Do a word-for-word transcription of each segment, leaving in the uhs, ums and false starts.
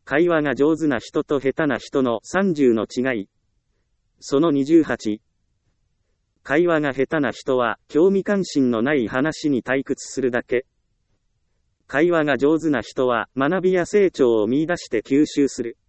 会話が上手な人と下手な人のさんじゅうの違い。そのにじゅうはち。会話が下手な人は、興味関心のない話に退屈するだけ。会話が上手な人は、学びや成長を見出して吸収する。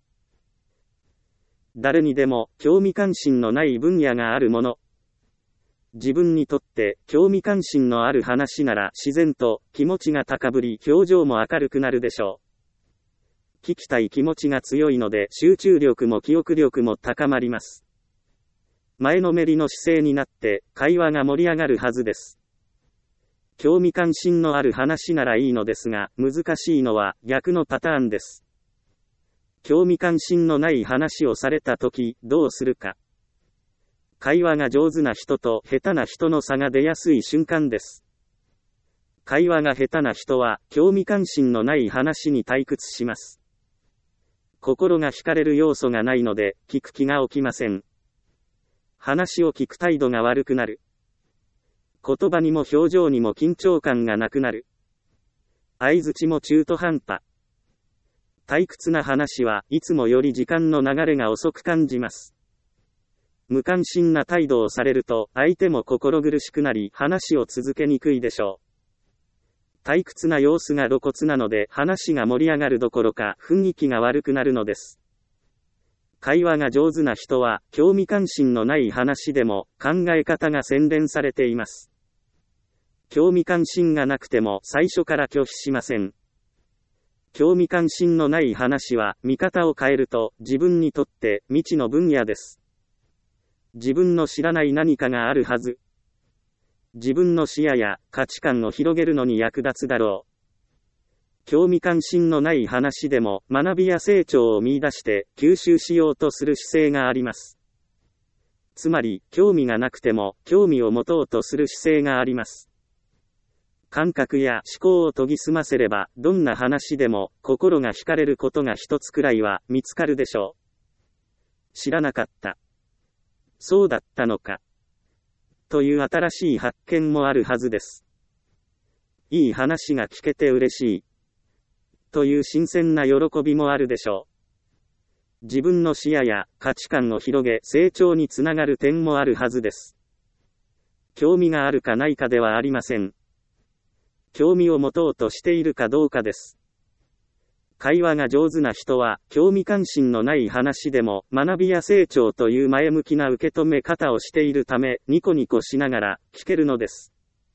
誰にでも、興味関心のない分野があるもの。自分にとって、興味関心のある話なら、自然と、気持ちが高ぶり、表情も明るくなるでしょう。聞きたい気持ちが強いので、集中力も記憶力も高まります。前のめりの姿勢になって、会話が盛り上がるはずです。興味関心のある話ならいいのですが、難しいのは逆のパターンです。興味関心のない話をされたとき、どうするか。会話が上手な人と下手な人の差が出やすい瞬間です。会話が下手な人は、興味関心のない話に退屈します。心が惹かれる要素がないので、聞く気が起きません。話を聞く態度が悪くなる。言葉にも表情にも緊張感がなくなる。相槌も中途半端。退屈な話はいつもより時間の流れが遅く感じます。無関心な態度をされると相手も心苦しくなり話を続けにくいでしょう。退屈な様子が露骨なので話が盛り上がるどころか雰囲気が悪くなるのです。会話が上手な人は、興味関心のない話でも、考え方が洗練されています。興味関心がなくても最初から拒否しません。興味関心のない話は、見方を変えると、自分にとって未知の分野です。自分の知らない何かがあるはず。自分の視野や価値観を広げるのに役立つだろう。興味関心のない話でも学びや成長を見出して吸収しようとする姿勢があります。つまり、興味がなくても興味を持とうとする姿勢があります。感覚や思考を研ぎ澄ませれば、どんな話でも心が惹かれることが一つくらいは見つかるでしょう。知らなかった。そうだったのか。という新しい発見もあるはずです。いい話が聞けて嬉しい。という新鮮な喜びもあるでしょう。自分の視野や価値観を広げ成長につながる点もあるはずです。興味があるかないかではありません。興味を持とうとしているかどうかです。会話が上手な人は興味関心のない話でも学びや成長という前向きな受け止め方をしているためニコニコしながら聞けるのです。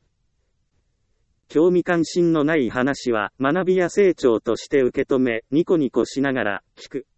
興味関心のない話は学びや成長として受け止め、ニコニコしながら聞く。